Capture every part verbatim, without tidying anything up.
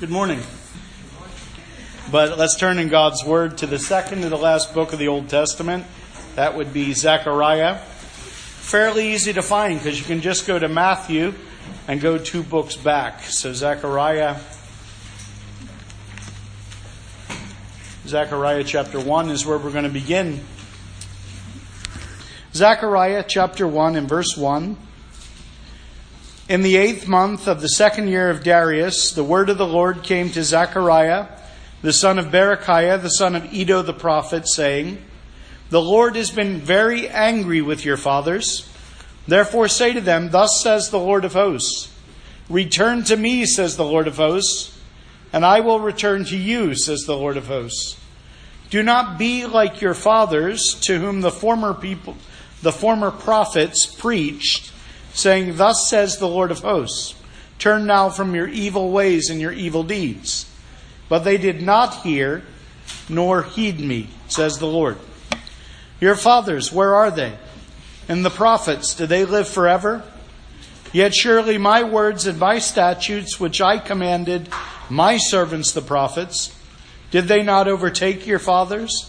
Good morning. But let's turn in God's Word to the second to the last book of the Old Testament. That would be Zechariah. Fairly easy to find because you can just go to Matthew and go two books back. So Zechariah, Zechariah chapter one is where we're going to begin. Zechariah chapter one and verse one. In the eighth month of the second year of Darius, the word of the Lord came to Zechariah, the son of Berechiah, the son of Iddo the prophet, saying, The Lord has been very angry with your fathers. Therefore say to them, Thus says the Lord of hosts, Return to me, says the Lord of hosts, and I will return to you, says the Lord of hosts. Do not be like your fathers, to whom the former people, the former prophets preached, saying, Thus says the Lord of hosts, Turn now from your evil ways and your evil deeds. But they did not hear, nor heed me, says the Lord. Your fathers, where are they? And the prophets, do they live forever? Yet surely my words and my statutes, which I commanded my servants the prophets, did they not overtake your fathers?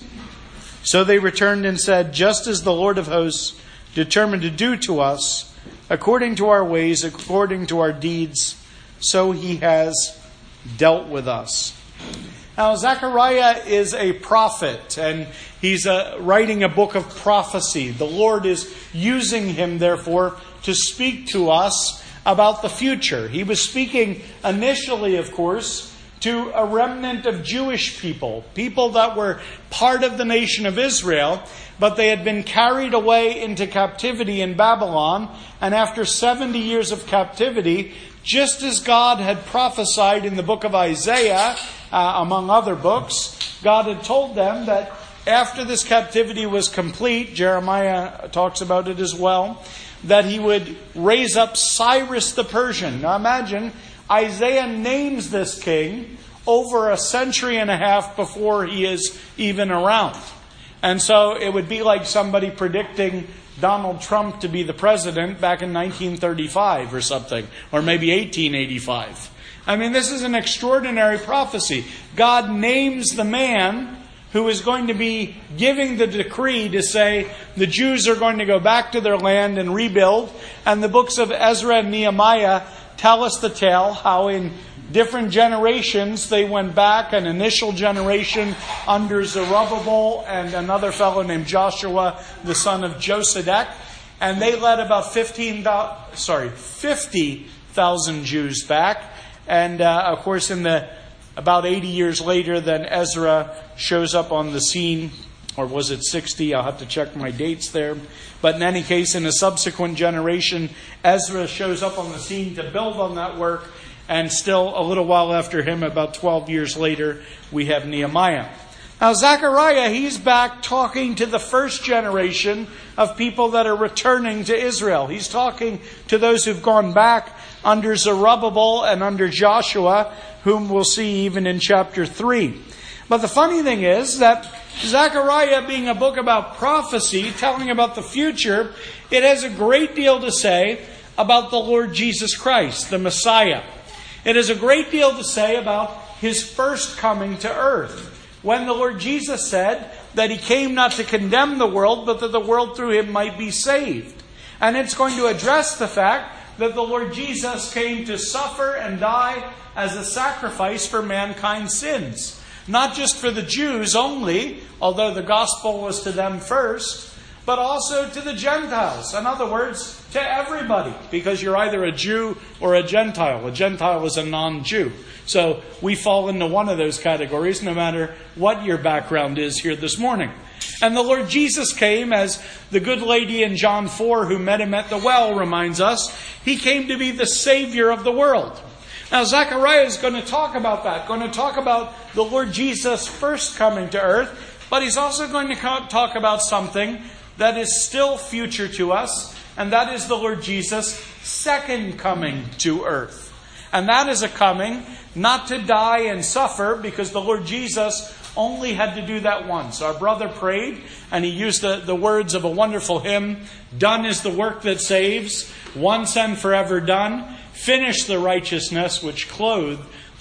So they returned and said, Just as the Lord of hosts determined to do to us, according to our ways, according to our deeds, so he has dealt with us. Now, Zechariah is a prophet, and he's uh, writing a book of prophecy. The Lord is using him, therefore, to speak to us about the future. He was speaking initially, of course, to a remnant of Jewish people, people that were part of the nation of Israel, but they had been carried away into captivity in Babylon. And after seventy years of captivity, just as God had prophesied in the book of Isaiah, uh, among other books, God had told them that after this captivity was complete, Jeremiah talks about it as well, that he would raise up Cyrus the Persian. Now imagine, Isaiah names this king over a century and a half before he is even around. And so it would be like somebody predicting Donald Trump to be the president back in nineteen thirty-five or something, or maybe eighteen eighty-five. I mean, this is an extraordinary prophecy. God names the man who is going to be giving the decree to say the Jews are going to go back to their land and rebuild. And the books of Ezra and Nehemiah tell us the tale how in different generations they went back. An initial generation under Zerubbabel and another fellow named Joshua, the son of Josedek, and they led about fifteen, sorry, fifty thousand Jews back. And uh, of course, in the about eighty years later, then Ezra shows up on the scene, or was it sixty? I'll have to check my dates there. But in any case, in a subsequent generation, Ezra shows up on the scene to build on that work. And still a little while after him, about twelve years later, we have Nehemiah. Now Zechariah, he's back talking to the first generation of people that are returning to Israel. He's talking to those who've gone back under Zerubbabel and under Joshua, whom we'll see even in chapter three. But the funny thing is that Zechariah, being a book about prophecy, telling about the future, it has a great deal to say about the Lord Jesus Christ, the Messiah. It has a great deal to say about his first coming to earth, when the Lord Jesus said that he came not to condemn the world, but that the world through him might be saved. And it's going to address the fact that the Lord Jesus came to suffer and die as a sacrifice for mankind's sins. Not just for the Jews only, although the gospel was to them first, but also to the Gentiles. In other words, to everybody, because you're either a Jew or a Gentile. A Gentile is a non-Jew. So we fall into one of those categories, no matter what your background is here this morning. And the Lord Jesus came, as the good lady in John four who met him at the well reminds us, he came to be the Savior of the world. Now Zechariah is going to talk about that, going to talk about the Lord Jesus first coming to earth, but he's also going to talk about something that is still future to us, and that is the Lord Jesus' second coming to earth. And that is a coming not to die and suffer, because the Lord Jesus only had to do that once. Our brother prayed, and he used the, the words of a wonderful hymn, Done is the work that saves, once and forever done. Finish the righteousness which clothed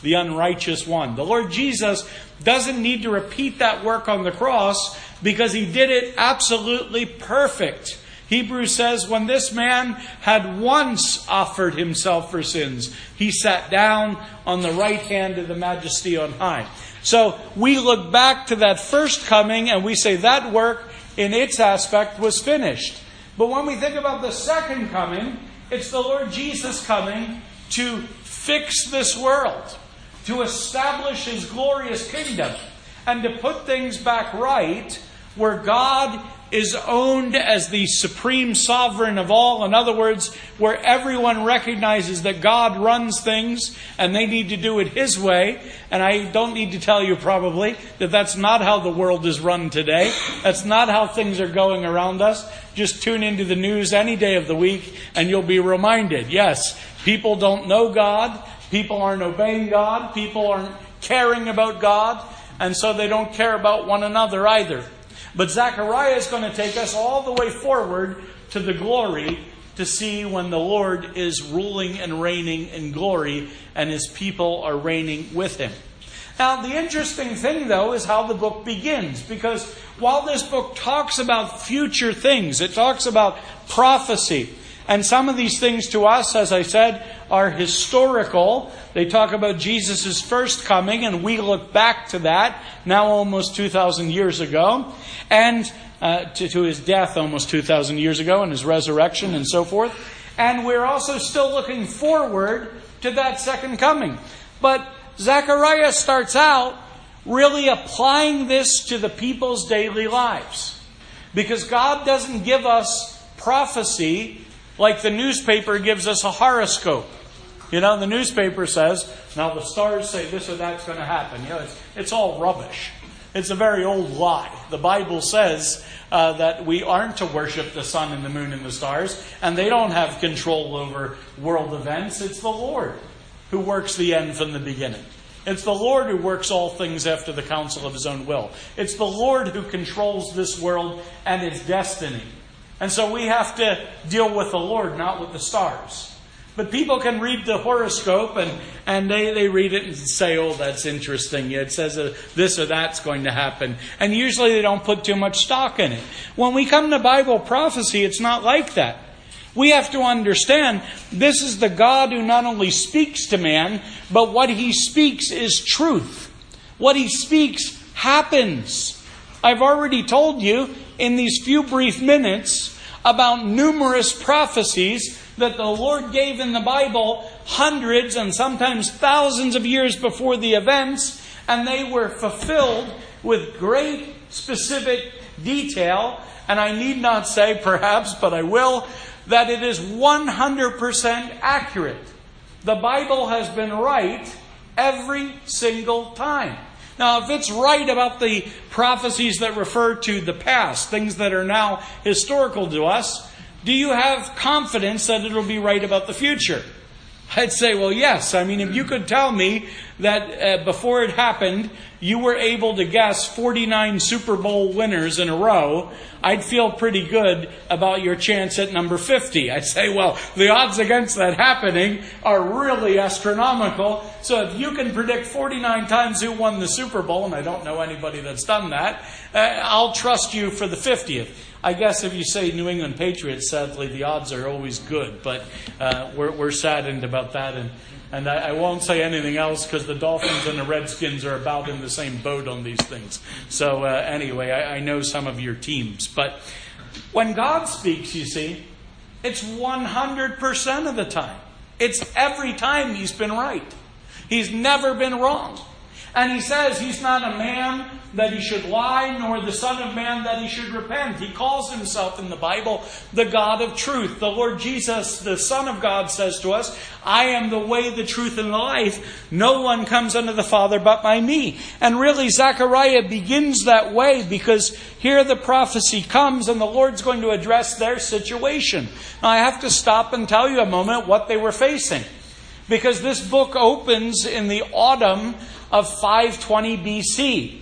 the unrighteous one. The Lord Jesus doesn't need to repeat that work on the cross because he did it absolutely perfect. Hebrews says, when this man had once offered himself for sins, he sat down on the right hand of the Majesty on high. So we look back to that first coming and we say that work in its aspect was finished. But when we think about the second coming, it's the Lord Jesus coming to fix this world, to establish his glorious kingdom, and to put things back right where God is owned as the supreme sovereign of all. In other words, where everyone recognizes that God runs things and they need to do it his way. And I don't need to tell you probably that that's not how the world is run today. That's not how things are going around us. Just tune into the news any day of the week and you'll be reminded. Yes, people don't know God. People aren't obeying God. People aren't caring about God. And so they don't care about one another either. But Zechariah is going to take us all the way forward to the glory to see when the Lord is ruling and reigning in glory and his people are reigning with him. Now, the interesting thing, though, is how the book begins. Because while this book talks about future things, it talks about prophecy. And some of these things to us, as I said, are historical. They talk about Jesus' first coming, and we look back to that, now almost two thousand years ago, and uh, to, to his death almost two thousand years ago, and his resurrection and so forth. And we're also still looking forward to that second coming. But Zechariah starts out really applying this to the people's daily lives. Because God doesn't give us prophecy like the newspaper gives us a horoscope. You know, the newspaper says, now the stars say this or that's going to happen. You know, it's, it's all rubbish. It's a very old lie. The Bible says uh, that we aren't to worship the sun and the moon and the stars, and they don't have control over world events. It's the Lord who works the end from the beginning. It's the Lord who works all things after the counsel of his own will. It's the Lord who controls this world and its destiny. And so we have to deal with the Lord, not with the stars. But people can read the horoscope and, and they, they read it and say, oh, that's interesting. It says uh, this or that's going to happen. And usually they don't put too much stock in it. When we come to Bible prophecy, it's not like that. We have to understand this is the God who not only speaks to man, but what he speaks is truth. What he speaks happens. I've already told you in these few brief minutes about numerous prophecies that the Lord gave in the Bible hundreds and sometimes thousands of years before the events, and they were fulfilled with great specific detail. And I need not say, perhaps, but I will, that it is one hundred percent accurate. The Bible has been right every single time. Now, if it's right about the prophecies that refer to the past, things that are now historical to us, do you have confidence that it'll be right about the future? I'd say, well, yes. I mean, if you could tell me that uh, before it happened, you were able to guess forty-nine Super Bowl winners in a row, I'd feel pretty good about your chance at number fifty. I'd say, well, the odds against that happening are really astronomical. So if you can predict forty-nine times who won the Super Bowl, and I don't know anybody that's done that, uh, I'll trust you for the fiftieth. I guess if you say New England Patriots, sadly, the odds are always good. But uh, we're, we're saddened about that. And, and I, I won't say anything else because the Dolphins and the Redskins are about in the same boat on these things. So uh, anyway, I, I know some of your teams. But when God speaks, you see, it's one hundred percent of the time. It's every time he's been right. He's never been wrong. And he says he's not a man that he should lie, nor the Son of Man that he should repent. He calls himself in the Bible the God of truth. The Lord Jesus, the Son of God, says to us, I am the way, the truth, and the life. No one comes unto the Father but by me. And really, Zechariah begins that way because here the prophecy comes and the Lord's going to address their situation. Now, I have to stop and tell you a moment what they were facing. Because this book opens in the autumn of five twenty B C.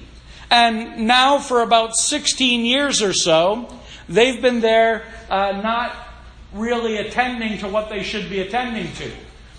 And now for about sixteen years or so, they've been there uh, not really attending to what they should be attending to.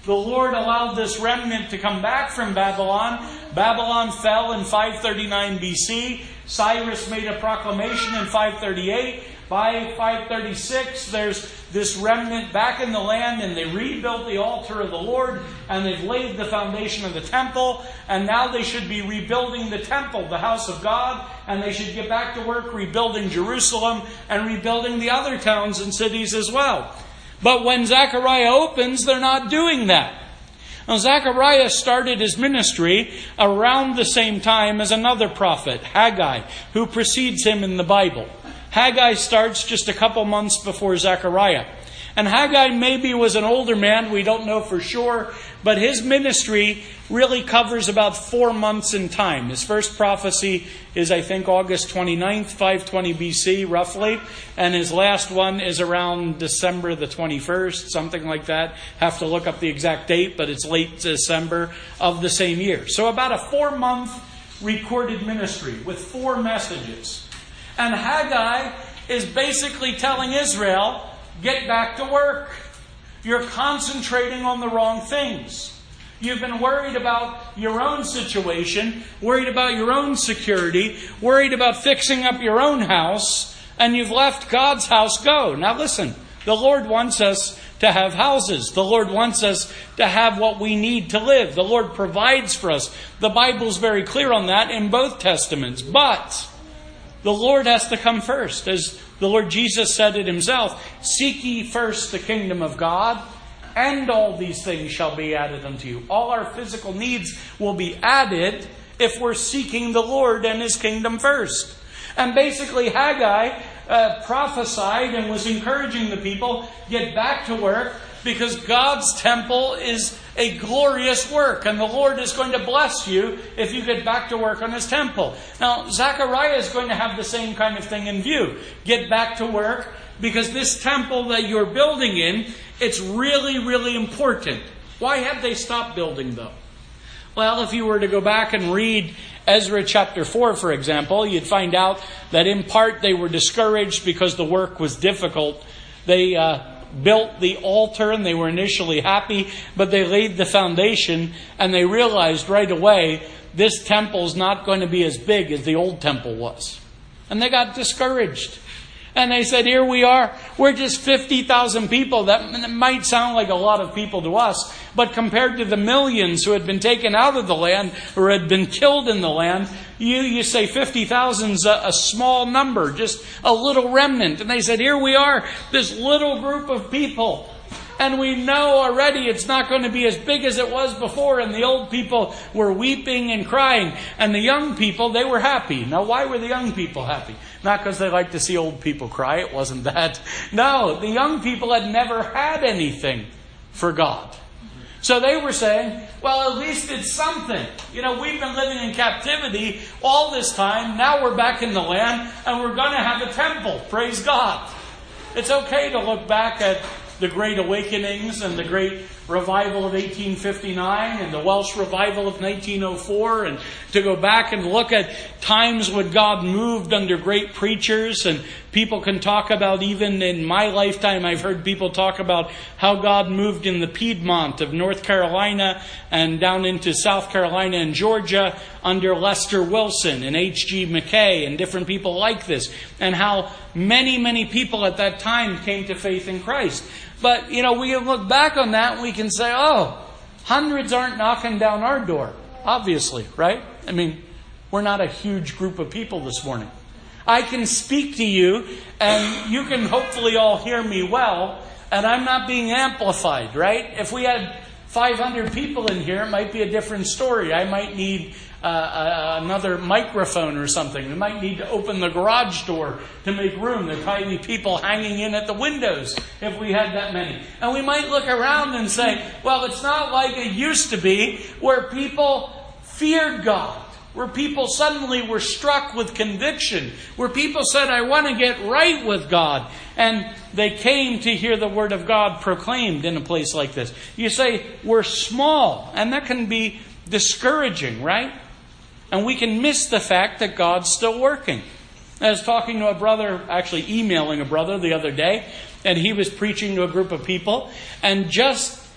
The Lord allowed this remnant to come back from Babylon. Babylon fell in five thirty-nine B C. Cyrus made a proclamation in five thirty-eight. By five thirty-six, there's this remnant back in the land, and they rebuilt the altar of the Lord, and they've laid the foundation of the temple, and now they should be rebuilding the temple, the house of God, and they should get back to work rebuilding Jerusalem and rebuilding the other towns and cities as well. But when Zechariah opens, they're not doing that. Now, Zechariah started his ministry around the same time as another prophet, Haggai, who precedes him in the Bible. Haggai starts just a couple months before Zechariah. And Haggai maybe was an older man, we don't know for sure, but his ministry really covers about four months in time. His first prophecy is, I think, August twenty-ninth, five twenty B C, roughly. And his last one is around December the twenty-first, something like that. Have to look up the exact date, but it's late December of the same year. So about a four-month recorded ministry with four messages. And Haggai is basically telling Israel, get back to work. You're concentrating on the wrong things. You've been worried about your own situation, worried about your own security, worried about fixing up your own house, and you've let God's house go. Now listen, the Lord wants us to have houses. The Lord wants us to have what we need to live. The Lord provides for us. The Bible's very clear on that in both Testaments. But the Lord has to come first. As the Lord Jesus said it himself, seek ye first the kingdom of God, and all these things shall be added unto you. All our physical needs will be added if we're seeking the Lord and his kingdom first. And basically Haggai uh, prophesied and was encouraging the people, get back to work, because God's temple is a glorious work, and the Lord is going to bless you if you get back to work on his temple. Now, Zechariah is going to have the same kind of thing in view. Get back to work, because this temple that you're building in, it's really, really important. Why have they stopped building, though? Well, if you were to go back and read Ezra chapter four, for example, you'd find out that in part they were discouraged because the work was difficult. They uh, built the altar and they were initially happy, but they laid the foundation and they realized right away this temple's not going to be as big as the old temple was. And they got discouraged. And they said, here we are, we're just fifty thousand people. That might sound like a lot of people to us, but compared to the millions who had been taken out of the land or had been killed in the land, you, you say fifty thousand is a, a small number, just a little remnant. And they said, here we are, this little group of people. And we know already it's not going to be as big as it was before. And the old people were weeping and crying. And the young people, they were happy. Now, why were the young people happy? Not because they like to see old people cry. It wasn't that. No, the young people had never had anything for God. So they were saying, well, at least it's something. You know, we've been living in captivity all this time. Now we're back in the land and we're going to have a temple. Praise God. It's okay to look back at the Great Awakenings and the Great Revival of eighteen fifty-nine and the Welsh Revival of nineteen oh four, and to go back and look at times when God moved under great preachers. And people can talk about, even in my lifetime, I've heard people talk about how God moved in the Piedmont of North Carolina and down into South Carolina and Georgia under Lester Wilson and H G McKay and different people like this, and how many, many people at that time came to faith in Christ. But, you know, we can look back on that and we can say, oh, hundreds aren't knocking down our door. Obviously, right? I mean, we're not a huge group of people this morning. I can speak to you and you can hopefully all hear me well, and I'm not being amplified, right? If we had five hundred people in here, it might be a different story. I might need uh, uh, another microphone or something. We might need to open the garage door to make room. There'd probably be people hanging in at the windows if we had that many. And we might look around and say, well, it's not like it used to be where people feared God, where people suddenly were struck with conviction, where people said, I want to get right with God. And they came to hear the word of God proclaimed in a place like this. You say, we're small, and that can be discouraging, right? And we can miss the fact that God's still working. I was talking to a brother, actually emailing a brother the other day, and he was preaching to a group of people, and just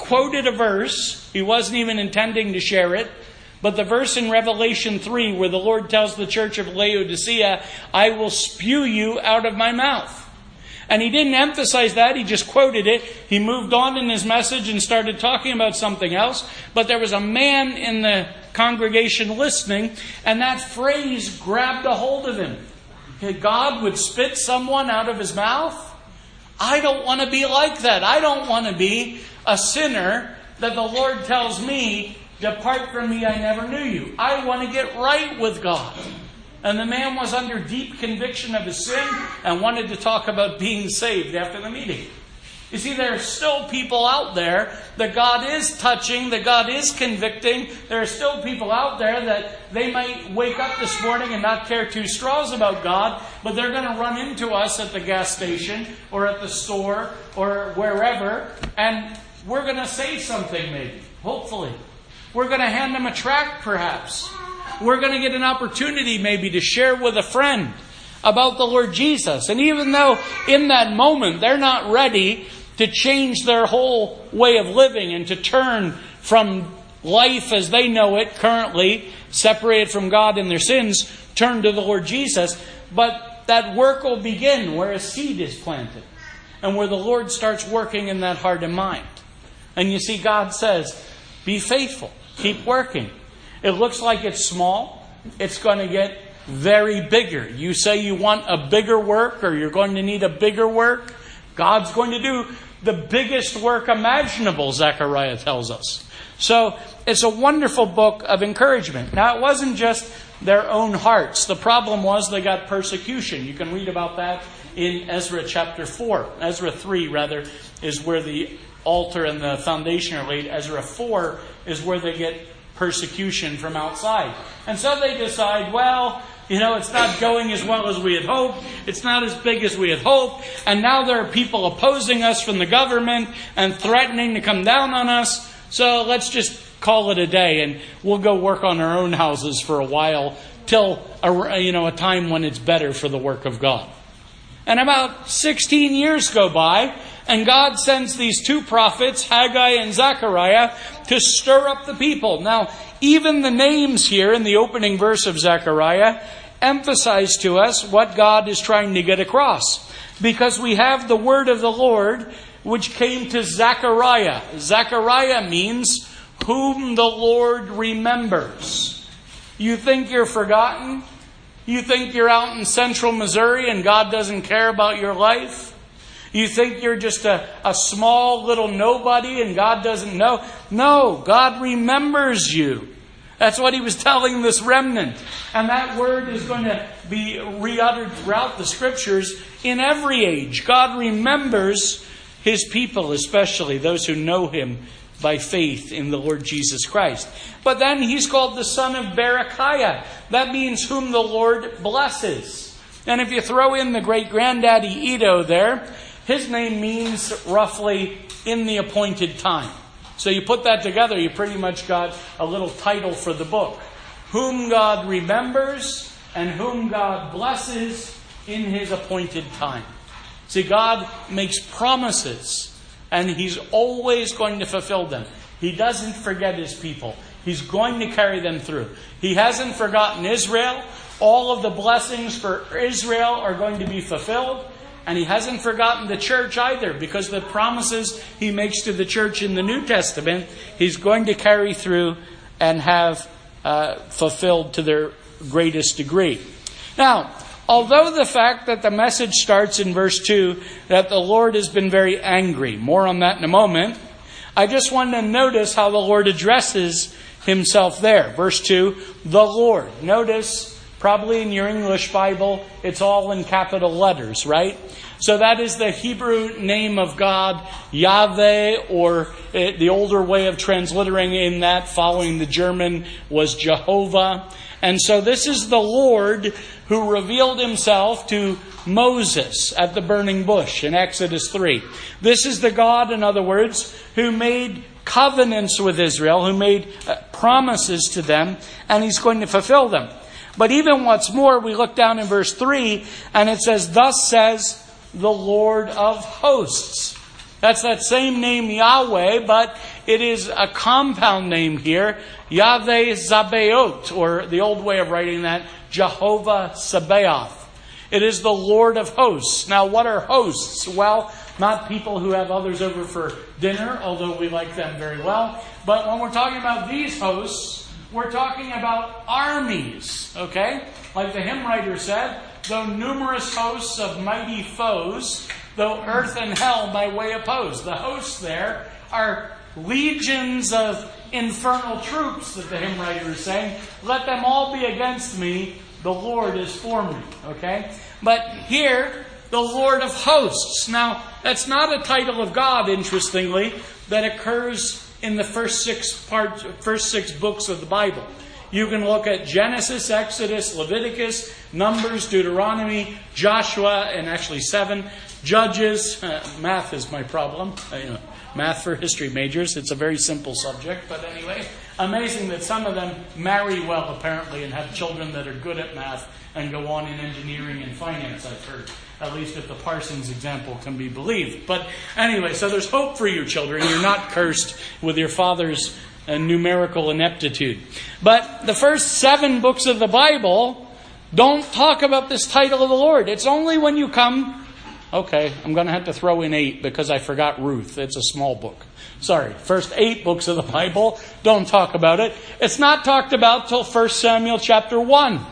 quoted a verse. He wasn't even intending to share it. But the verse in Revelation three where the Lord tells the church of Laodicea, I will spew you out of my mouth. And he didn't emphasize that. He just quoted it. He moved on in his message and started talking about something else. But there was a man in the congregation listening, and that phrase grabbed a hold of him. God would spit someone out of his mouth? I don't want to be like that. I don't want to be a sinner that the Lord tells me, depart from me, I never knew you. I want to get right with God. And the man was under deep conviction of his sin and wanted to talk about being saved after the meeting. You see, there are still people out there that God is touching, that God is convicting. There are still people out there that they might wake up this morning and not care two straws about God, but they're going to run into us at the gas station or at the store or wherever, and we're going to say something maybe, hopefully. We're going to hand them a tract perhaps. We're going to get an opportunity maybe to share with a friend about the Lord Jesus. And even though in that moment they're not ready to change their whole way of living and to turn from life as they know it currently, separated from God in their sins, turn to the Lord Jesus, but that work will begin where a seed is planted and where the Lord starts working in that heart and mind. And you see, God says, be faithful, keep working. It looks like it's small. It's going to get very bigger. You say you want a bigger work or you're going to need a bigger work. God's going to do the biggest work imaginable, Zechariah tells us. So it's a wonderful book of encouragement. Now, it wasn't just their own hearts. The problem was they got persecution. You can read about that in Ezra chapter four. Ezra three, rather, is where the altar and the foundation are laid. Ezra four is where they get persecution from outside. And so they decide, well, you know, it's not going as well as we had hoped. It's not as big as we had hoped. And now there are people opposing us from the government and threatening to come down on us. So let's just call it a day and we'll go work on our own houses for a while till a, you know, a time when it's better for the work of God. And about sixteen years go by, and God sends these two prophets, Haggai and Zechariah, to stir up the people. Now, even the names here in the opening verse of Zechariah emphasize to us what God is trying to get across. Because we have the word of the Lord, which came to Zechariah. Zechariah means whom the Lord remembers. You think you're forgotten? You think you're out in central Missouri and God doesn't care about your life? You think you're just a, a small little nobody and God doesn't know? No, God remembers you. That's what he was telling this remnant. And that word is going to be re-uttered throughout the scriptures in every age. God remembers his people, especially those who know him by faith in the Lord Jesus Christ. But then he's called the son of Berechiah. That means whom the Lord blesses. And if you throw in the great granddaddy Edo there, his name means roughly in the appointed time. So you put that together, you pretty much got a little title for the book. Whom God remembers and whom God blesses in his appointed time. See, God makes promises and he's always going to fulfill them. He doesn't forget his people. He's going to carry them through. He hasn't forgotten Israel. All of the blessings for Israel are going to be fulfilled. And he hasn't forgotten the church either, because the promises he makes to the church in the New Testament, he's going to carry through and have uh, fulfilled to their greatest degree. Now, although the fact that the message starts in verse two, that the Lord has been very angry, more on that in a moment, I just want to notice how the Lord addresses himself there. Verse two, the Lord. Notice, probably in your English Bible, it's all in capital letters, right? So that is the Hebrew name of God, Yahweh, or the older way of transliterating that, following the German, was Jehovah. And so this is the Lord who revealed himself to Moses at the burning bush in Exodus three. This is the God, in other words, who made covenants with Israel, who made promises to them, and he's going to fulfill them. But even what's more, we look down in verse three, and it says, thus says the Lord of hosts. That's that same name Yahweh, but it is a compound name here, Yahweh Zabaoth, or the old way of writing that, Jehovah Sabaoth. It is the Lord of hosts. Now, what are hosts? Well, not people who have others over for dinner, although we like them very well. But when we're talking about these hosts, we're talking about armies, okay? Like the hymn writer said, though numerous hosts of mighty foes, though earth and hell by way oppose. The hosts there are legions of infernal troops that the hymn writer is saying. Let them all be against me. The Lord is for me. Okay? But here, the Lord of hosts. Now, that's not a title of God, interestingly, that occurs in the first six parts, first six books of the Bible. You can look at Genesis, Exodus, Leviticus, Numbers, Deuteronomy, Joshua, and actually seven, Judges. Uh, math is my problem. Uh, you know, math for history majors. It's a very simple subject. But anyway, amazing that some of them marry well, apparently, and have children that are good at math and go on in engineering and finance, I've heard. At least if the Parsons example can be believed. But anyway, so there's hope for you, children. You're not cursed with your father's uh, numerical ineptitude. But the first seven books of the Bible don't talk about this title of the Lord. It's only when you come... Okay, I'm going to have to throw in eight because I forgot Ruth. It's a small book. Sorry, first eight books of the Bible don't talk about it. It's not talked about till First Samuel chapter one.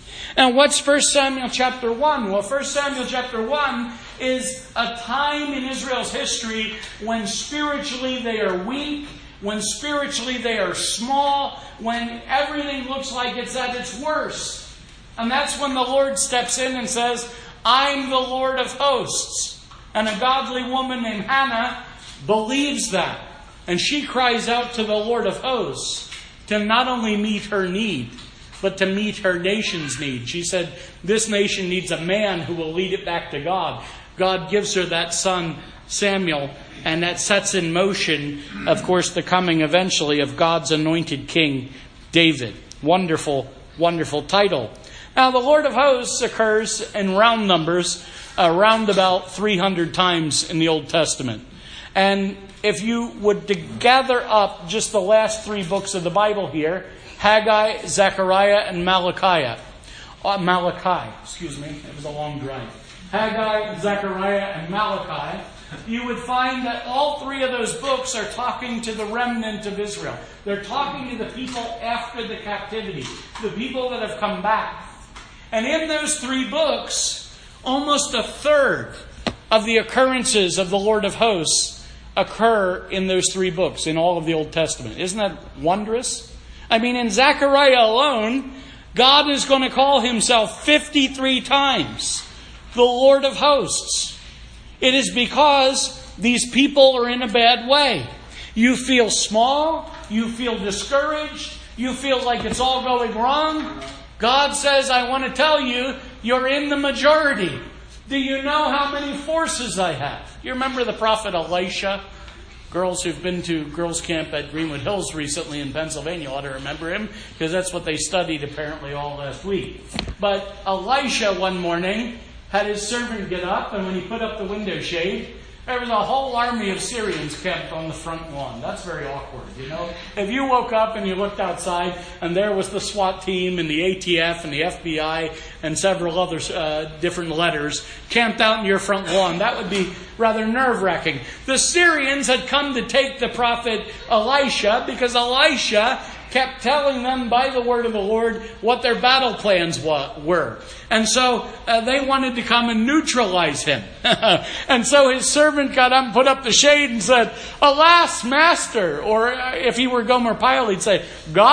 And what's First Samuel chapter one? Well, First Samuel chapter one is a time in Israel's history when spiritually they are weak, when spiritually they are small, when everything looks like it's at its worst. And that's when the Lord steps in and says, I'm the Lord of hosts. And a godly woman named Hannah believes that. And she cries out to the Lord of hosts to not only meet her need, but to meet her nation's need. She said, this nation needs a man who will lead it back to God. God gives her that son, Samuel, and that sets in motion, of course, the coming eventually of God's anointed king, David. Wonderful, wonderful title. Now, the Lord of hosts occurs in round numbers around about three hundred times in the Old Testament. And if you would to gather up just the last three books of the Bible here, Haggai, Zechariah, and Malachi. Uh, Malachi, excuse me, it was a long drive. Haggai, Zechariah, and Malachi. You would find that all three of those books are talking to the remnant of Israel. They're talking to the people after the captivity, the people that have come back. And in those three books, almost a third of the occurrences of the Lord of hosts occur in those three books, in all of the Old Testament. Isn't that wondrous? I mean, in Zechariah alone, God is going to call himself fifty-three times the Lord of hosts. It is because these people are in a bad way. You feel small, you feel discouraged, you feel like it's all going wrong. God says, I want to tell you, you're in the majority. Do you know how many forces I have? You remember the prophet Elisha? Girls who've been to girls' camp at Greenwood Hills recently in Pennsylvania ought to remember him, because that's what they studied apparently all last week. But Elisha one morning had his servant get up, and when he put up the window shade, there was a whole army of Syrians camped on the front lawn. That's very awkward, you know. If you woke up and you looked outside and there was the SWAT team and the A T F and the F B I and several other uh, different letters camped out in your front lawn, that would be rather nerve-wracking. The Syrians had come to take the prophet Elisha because Elisha kept telling them by the word of the Lord what their battle plans were. And so uh, they wanted to come and neutralize him. And so his servant got up and put up the shade and said, Alas, master. Or uh, if he were Gomer Pyle, he'd say,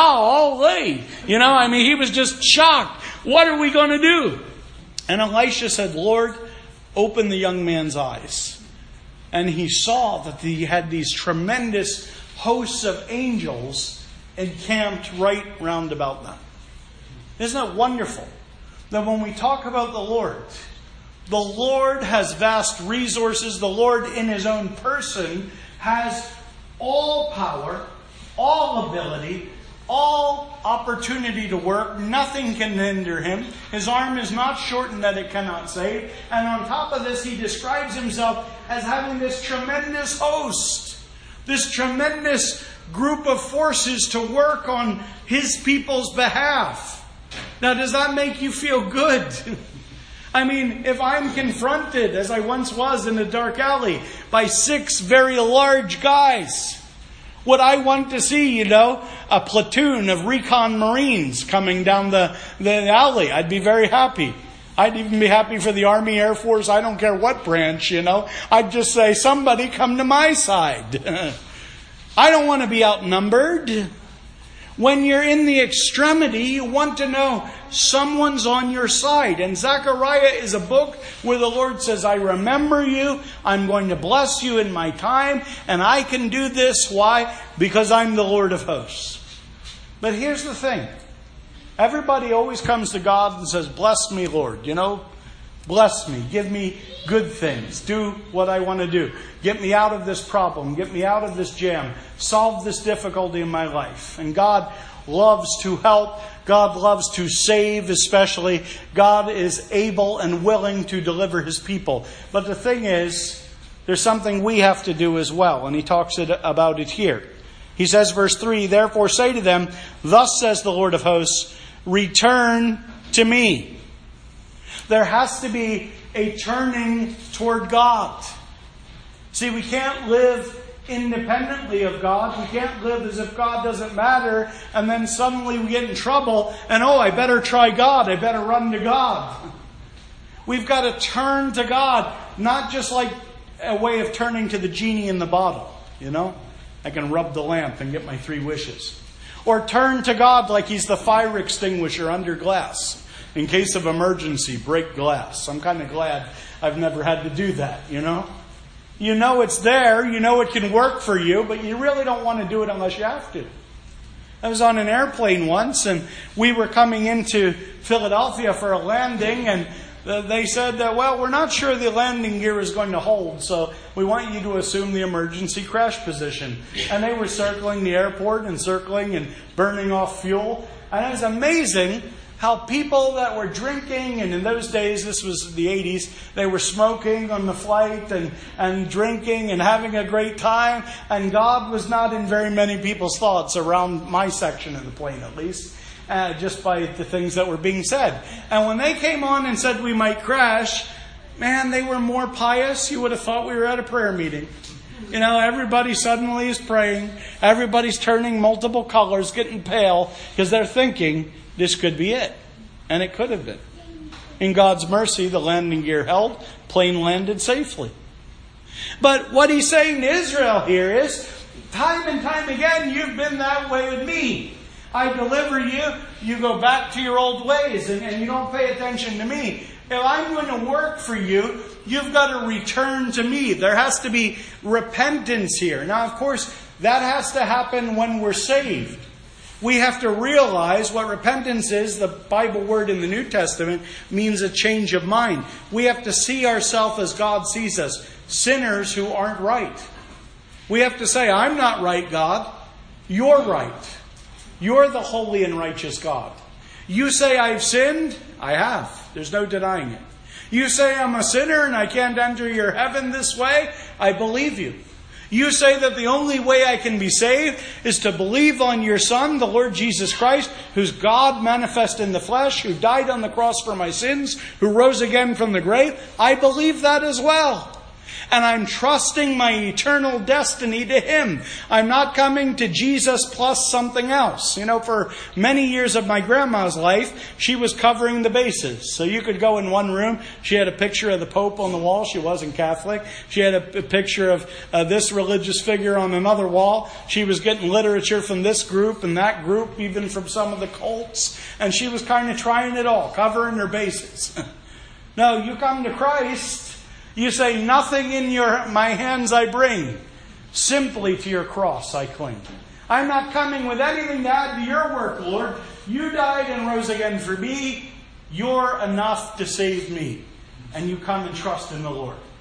Golly. You know, I mean, he was just shocked. What are we going to do? And Elisha said, Lord, open the young man's eyes. And he saw that he had these tremendous hosts of angels encamped right round about them. Isn't it wonderful that when we talk about the Lord, the Lord has vast resources. The Lord in his own person has all power, all ability, all opportunity to work. Nothing can hinder him. His arm is not shortened that it cannot save. And on top of this, he describes himself as having this tremendous host, this tremendous group of forces to work on his people's behalf. Now, does that make you feel good? I mean, if I'm confronted, as I once was in a dark alley, by six very large guys, would I want to see, you know, a platoon of recon Marines coming down the, the alley? I'd be very happy. I'd even be happy for the Army, Air Force, I don't care what branch, you know. I'd just say, somebody come to my side. I don't want to be outnumbered. When you're in the extremity, you want to know someone's on your side. And Zechariah is a book where the Lord says, I remember you. I'm going to bless you in my time. And I can do this. Why? Because I'm the Lord of hosts. But here's the thing. Everybody always comes to God and says, bless me, Lord. You know, bless me. Give me good things. Do what I want to do. Get me out of this problem. Get me out of this jam. Solve this difficulty in my life. And God loves to help. God loves to save especially. God is able and willing to deliver His people. But the thing is, there's something we have to do as well. And He talks it, about it here. He says, verse three, therefore say to them, thus says the Lord of hosts, return to me. There has to be a turning toward God. See, we can't live independently of God. We can't live as if God doesn't matter, and then suddenly we get in trouble, and oh, I better try God. I better run to God. We've got to turn to God, not just like a way of turning to the genie in the bottle, you know? I can rub the lamp and get my three wishes. Or turn to God like He's the fire extinguisher under glass. In case of emergency, break glass. I'm kind of glad I've never had to do that, you know? You know it's there, you know it can work for you, but you really don't want to do it unless you have to. I was on an airplane once, and we were coming into Philadelphia for a landing, and they said, well, we're not sure the landing gear is going to hold, so we want you to assume the emergency crash position. And they were circling the airport and circling and burning off fuel. And it was amazing how people that were drinking, and in those days, this was the eighties, they were smoking on the flight and, and drinking and having a great time. And God was not in very many people's thoughts around my section of the plane, at least. Uh, just by the things that were being said. And when they came on and said we might crash, man, they were more pious. You would have thought we were at a prayer meeting. You know, everybody suddenly is praying. Everybody's turning multiple colors, getting pale, because they're thinking this could be it. And it could have been. In God's mercy, the landing gear held. Plane landed safely. But what He's saying to Israel here is, time and time again, you've been that way with me. I deliver you, you go back to your old ways, and, and you don't pay attention to me. If I'm going to work for you, you've got to return to me. There has to be repentance here. Now, of course, that has to happen when we're saved. We have to realize what repentance is. The Bible word in the New Testament means a change of mind. We have to see ourselves as God sees us, sinners who aren't right. We have to say, I'm not right, God. You're right. You're the holy and righteous God. You say I've sinned? I have. There's no denying it. You say I'm a sinner and I can't enter your heaven this way? I believe you. You say that the only way I can be saved is to believe on your Son, the Lord Jesus Christ, who's God manifest in the flesh, who died on the cross for my sins, who rose again from the grave. I believe that as well. And I'm trusting my eternal destiny to Him. I'm not coming to Jesus plus something else. You know, for many years of my grandma's life, she was covering the bases. So you could go in one room. She had a picture of the Pope on the wall. She wasn't Catholic. She had a, a picture of uh, this religious figure on another wall. She was getting literature from this group and that group, even from some of the cults. And she was kind of trying it all, covering her bases. No, you come to Christ. You say, nothing in your my hands I bring. Simply to your cross I cling. I'm not coming with anything to add to your work, Lord. You died and rose again for me. You're enough to save me. And you come and trust in the Lord.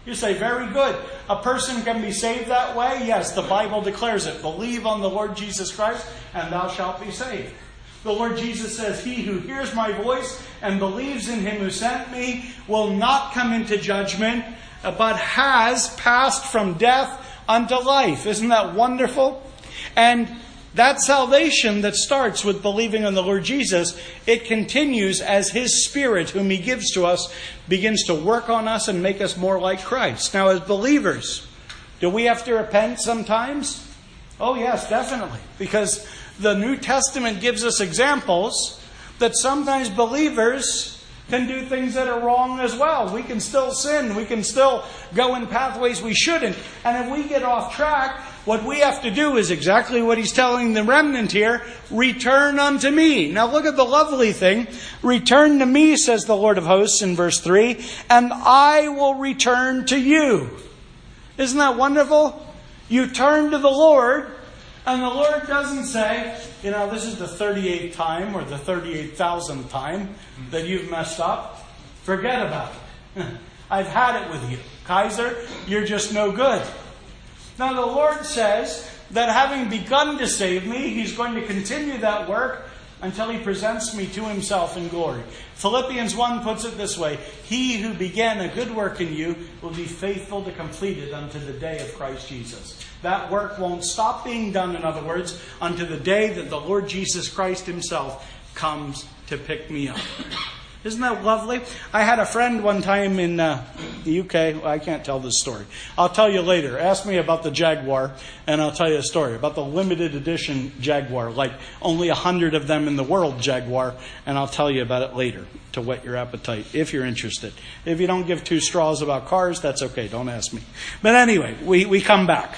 You say, very good. A person can be saved that way? Yes, the Bible declares it. Believe on the Lord Jesus Christ, and thou shalt be saved. The Lord Jesus says, he who hears my voice and believes in him who sent me will not come into judgment, but has passed from death unto life. Isn't that wonderful? And that salvation that starts with believing on the Lord Jesus, it continues as His Spirit, whom He gives to us, begins to work on us and make us more like Christ. Now, as believers, do we have to repent sometimes? Oh, yes, definitely. Because the New Testament gives us examples that sometimes believers can do things that are wrong as well. We can still sin. We can still go in pathways we shouldn't. And if we get off track, what we have to do is exactly what he's telling the remnant here. Return unto me. Now look at the lovely thing. Return to me, says the Lord of hosts in verse three, and I will return to you. Isn't that wonderful? You turn to the Lord, and the Lord doesn't say, you know, this is the thirty-eighth time or the thirty-eight thousandth time that you've messed up. Forget about it. I've had it with you. Kaiser, you're just no good. Now the Lord says that having begun to save me, He's going to continue that work until He presents me to Himself in glory. Philippians one puts it this way, He who began a good work in you will be faithful to complete it unto the day of Christ Jesus. That work won't stop being done, in other words, unto the day that the Lord Jesus Christ Himself comes to pick me up. Isn't that lovely? I had a friend one time in uh, the U K. Well, I can't tell this story. I'll tell you later. Ask me about the Jaguar, and I'll tell you a story about the limited edition Jaguar, like only a hundred of them in the world Jaguar, and I'll tell you about it later to whet your appetite, if you're interested. If you don't give two straws about cars, that's okay. Don't ask me. But anyway, we, we come back.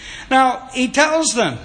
Now, he tells them,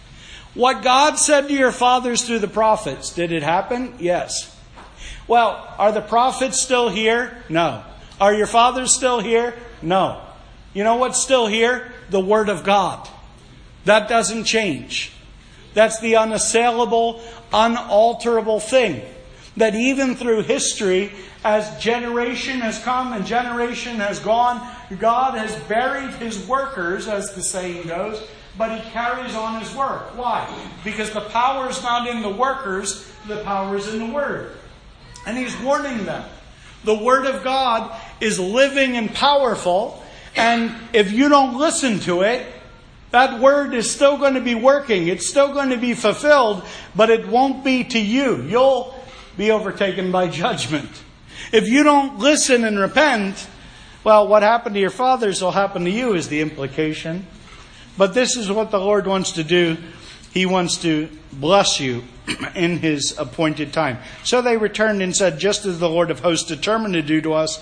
what God said to your fathers through the prophets, did it happen? Yes. Well, are the prophets still here? No. Are your fathers still here? No. You know what's still here? The Word of God. That doesn't change. That's the unassailable, unalterable thing. That even through history, as generation has come and generation has gone, God has buried His workers, as the saying goes, but He carries on His work. Why? Because the power is not in the workers, the power is in the Word. And He's warning them. The Word of God is living and powerful. And if you don't listen to it, that Word is still going to be working. It's still going to be fulfilled. But it won't be to you. You'll be overtaken by judgment. If you don't listen and repent, well, what happened to your fathers will happen to you is the implication. But this is what the Lord wants to do. He wants to bless you in His appointed time. So they returned and said, just as the Lord of hosts determined to do to us,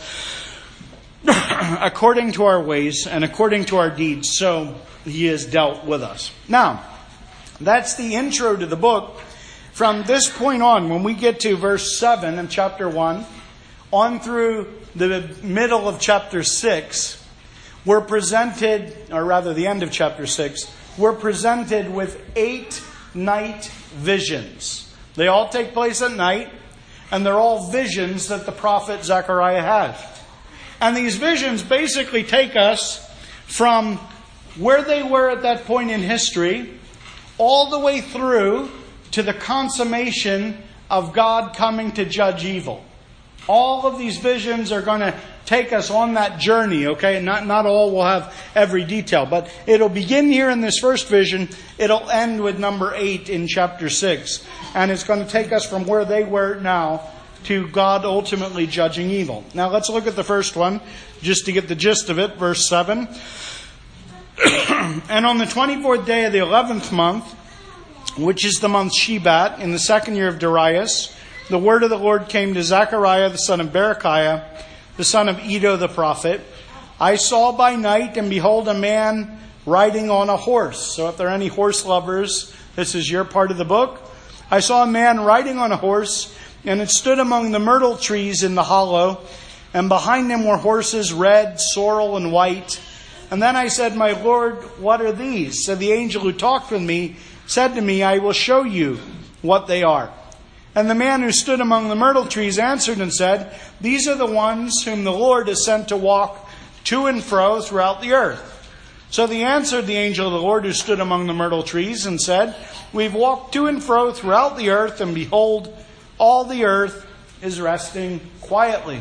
according to our ways and according to our deeds, so He has dealt with us. Now, that's the intro to the book. From this point on, when we get to verse seven in chapter one, on through the middle of chapter six, we're presented, or rather the end of chapter six, we're presented with eight night visions. They all take place at night, and they're all visions that the prophet Zechariah had. And these visions basically take us from where they were at that point in history, all the way through to the consummation of God coming to judge evil. All of these visions are going to take us on that journey, okay? Not, not all will have every detail, but it'll begin here in this first vision. It'll end with number eight in chapter six. And it's going to take us from where they were now to God ultimately judging evil. Now let's look at the first one, just to get the gist of it, verse seven. And on the twenty-fourth day of the eleventh month, which is the month Shebat, in the second year of Darius, the word of the Lord came to Zechariah, the son of Berechiah, the son of Iddo the prophet. I saw by night, and behold, a man riding on a horse. So if there are any horse lovers, this is your part of the book. I saw a man riding on a horse, and it stood among the myrtle trees in the hollow, and behind him were horses, red, sorrel, and white. And then I said, my Lord, what are these? So the angel who talked with me said to me, I will show you what they are. And the man who stood among the myrtle trees answered and said, these are the ones whom the Lord has sent to walk to and fro throughout the earth. So they answered the angel of the Lord who stood among the myrtle trees and said, we've walked to and fro throughout the earth, and behold, all the earth is resting quietly.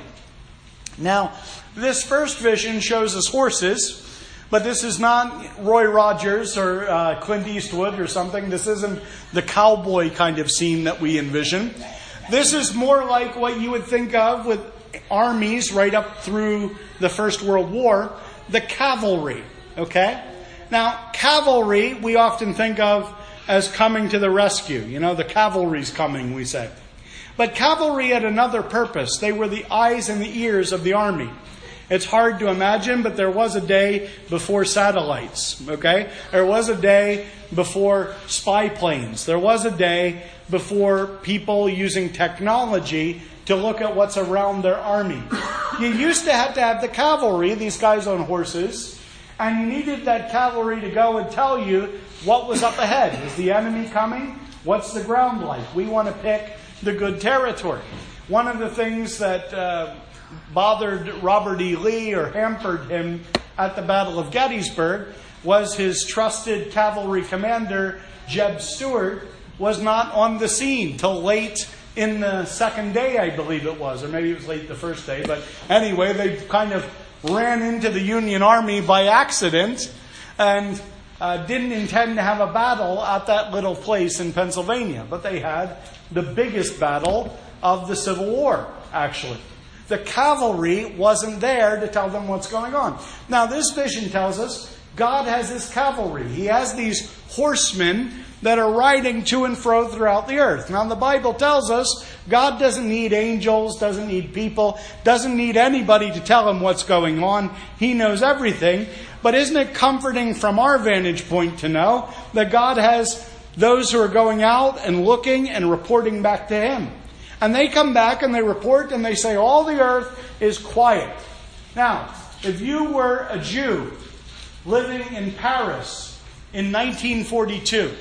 Now, this first vision shows us horses, but this is not Roy Rogers or uh, Clint Eastwood or something. This isn't the cowboy kind of scene that we envision. This is more like what you would think of with armies right up through the First World War, the cavalry. Okay? Now, cavalry we often think of as coming to the rescue. You know, the cavalry's coming, we say. But cavalry had another purpose. They were the eyes and the ears of the army. It's hard to imagine, but there was a day before satellites, okay? There was a day before spy planes. There was a day before people using technology to look at what's around their army. You used to have to have the cavalry, these guys on horses, and you needed that cavalry to go and tell you what was up ahead. Is the enemy coming? What's the ground like? We want to pick the good territory. One of the things that uh, bothered Robert E. Lee or hampered him at the Battle of Gettysburg was his trusted cavalry commander, Jeb Stuart, was not on the scene till late in the second day, I believe it was, or maybe it was late the first day. But anyway, they kind of ran into the Union Army by accident and uh, didn't intend to have a battle at that little place in Pennsylvania. But they had the biggest battle of the Civil War, actually. The cavalry wasn't there to tell them what's going on. Now, this vision tells us God has His cavalry. He has these horsemen that are riding to and fro throughout the earth. Now, the Bible tells us God doesn't need angels, doesn't need people, doesn't need anybody to tell Him what's going on. He knows everything. But isn't it comforting from our vantage point to know that God has those who are going out and looking and reporting back to Him? And they come back and they report and they say all the earth is quiet. Now, if you were a Jew living in Paris in nineteen forty-two,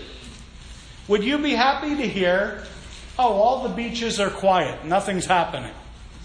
would you be happy to hear, oh, all the beaches are quiet, nothing's happening?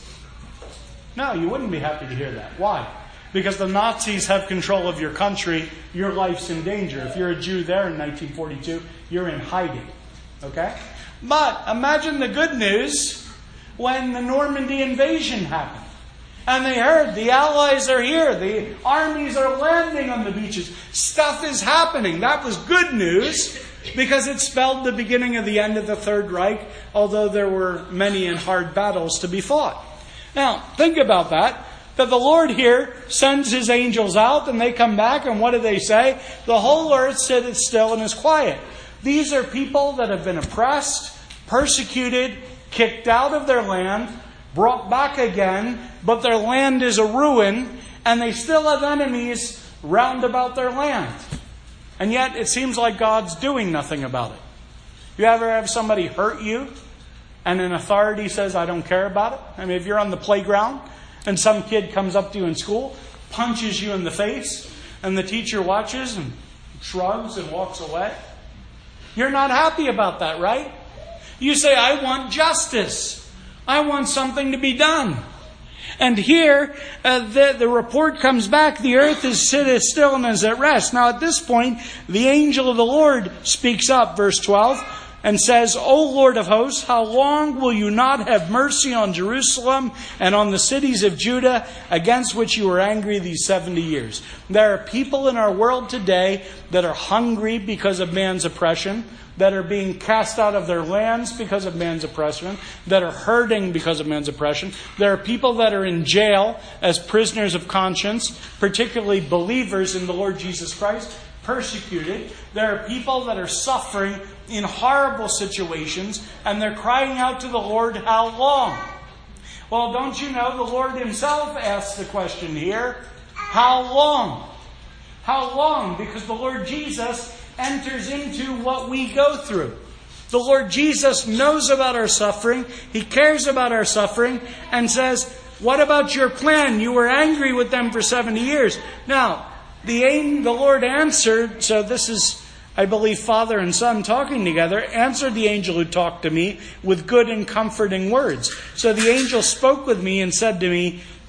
No, you wouldn't be happy to hear that. Why? Because the Nazis have control of your country, your life's in danger. If you're a Jew there in nineteen forty-two, you're in hiding. Okay? But imagine the good news when the Normandy invasion happened. And they heard the Allies are here. The armies are landing on the beaches. Stuff is happening. That was good news because it spelled the beginning of the end of the Third Reich, although there were many and hard battles to be fought. Now, think about that. That the Lord here sends His angels out and they come back and what do they say? The whole earth sitteth still and is quiet. These are people that have been oppressed, persecuted, kicked out of their land, brought back again, but their land is a ruin, and they still have enemies round about their land. And yet it seems like God's doing nothing about it. You ever have somebody hurt you, and an authority says, I don't care about it? I mean, if you're on the playground, and some kid comes up to you in school, punches you in the face, and the teacher watches and shrugs and walks away. You're not happy about that, right? You say, I want justice. I want something to be done. And here, uh, the, the report comes back, the earth is sitteth still and is at rest. Now at this point, the angel of the Lord speaks up, verse twelve, and says, O Lord of hosts, how long will you not have mercy on Jerusalem and on the cities of Judah against which you were angry these seventy years? There are people in our world today that are hungry because of man's oppression, that are being cast out of their lands because of man's oppression, that are hurting because of man's oppression. There are people that are in jail as prisoners of conscience, particularly believers in the Lord Jesus Christ, persecuted. There are people that are suffering in horrible situations, and they're crying out to the Lord, how long? Well, don't you know the Lord Himself asks the question here, how long? How long? Because the Lord Jesus enters into what we go through. The Lord Jesus knows about our suffering. He cares about our suffering and says, what about your plan? You were angry with them for seventy years. Now, the, the Lord answered, so this is, I believe, Father and Son talking together, answered the angel who talked to me with good and comforting words. So the angel spoke with me and said to me,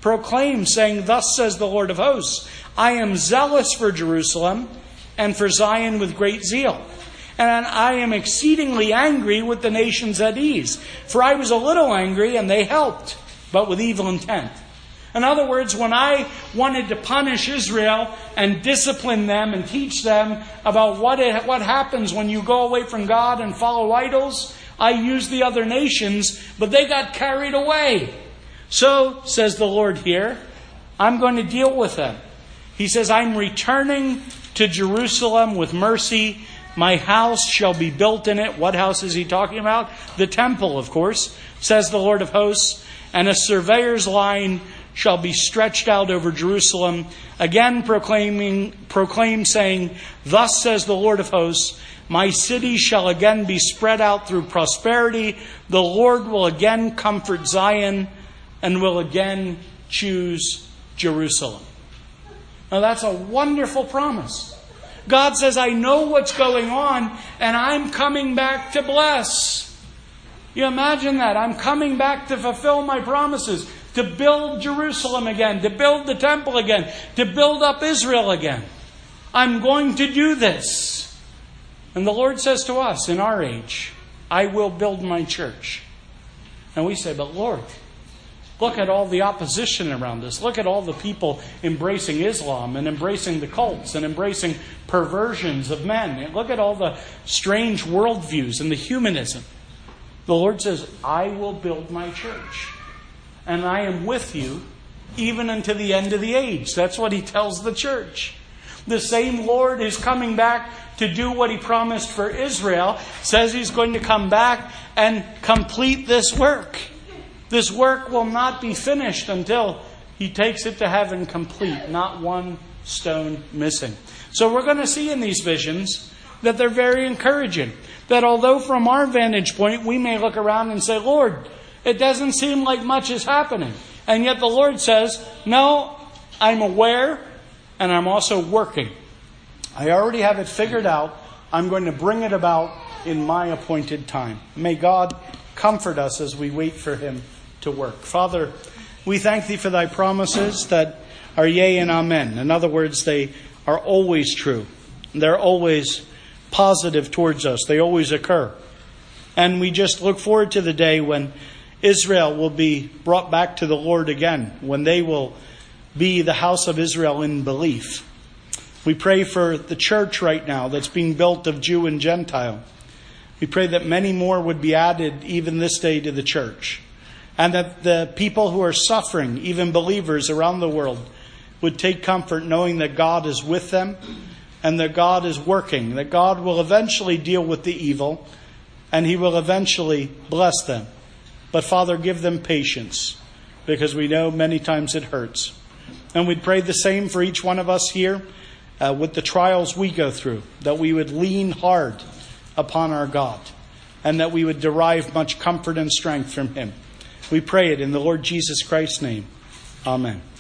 proclaim, saying, thus says the Lord of hosts, I am zealous for Jerusalem and for Zion with great zeal. And I am exceedingly angry with the nations at ease. For I was a little angry, and they helped, but with evil intent. In other words, when I wanted to punish Israel and discipline them and teach them about what it, what happens when you go away from God and follow idols, I used the other nations, but they got carried away. So, says the Lord here, I'm going to deal with them. He says, I'm returning to Jerusalem with mercy. My house shall be built in it. What house is he talking about? The temple, of course, says the Lord of hosts. And a surveyor's line shall be stretched out over Jerusalem. Again proclaiming, proclaim saying, thus says the Lord of hosts, my city shall again be spread out through prosperity. The Lord will again comfort Zion and will again choose Jerusalem. Now that's a wonderful promise. God says, I know what's going on, and I'm coming back to bless. You imagine that. I'm coming back to fulfill my promises, to build Jerusalem again, to build the temple again, to build up Israel again. I'm going to do this. And the Lord says to us in our age, I will build my church. And we say, but Lord, look at all the opposition around us. Look at all the people embracing Islam and embracing the cults and embracing perversions of men. Look at all the strange worldviews and the humanism. The Lord says, I will build my church. And I am with you even unto the end of the age. That's what he tells the church. The same Lord is coming back to do what he promised for Israel. Says he's going to come back and complete this work. This work will not be finished until he takes it to heaven complete, not one stone missing. So we're going to see in these visions that they're very encouraging. That although from our vantage point we may look around and say, Lord, it doesn't seem like much is happening. And yet the Lord says, no, I'm aware and I'm also working. I already have it figured out. I'm going to bring it about in my appointed time. May God comfort us as we wait for him to work. Father, we thank thee for thy promises that are yea and amen. In other words, they are always true. They're always positive towards us. They always occur. And we just look forward to the day when Israel will be brought back to the Lord again, when they will be the house of Israel in belief. We pray for the church right now that's being built of Jew and Gentile. We pray that many more would be added even this day to the church. And that the people who are suffering, even believers around the world, would take comfort knowing that God is with them and that God is working, that God will eventually deal with the evil and he will eventually bless them. But Father, give them patience, because we know many times it hurts. And we'd pray the same for each one of us here uh, with the trials we go through, that we would lean hard upon our God and that we would derive much comfort and strength from him. We pray it in the Lord Jesus Christ's name. Amen.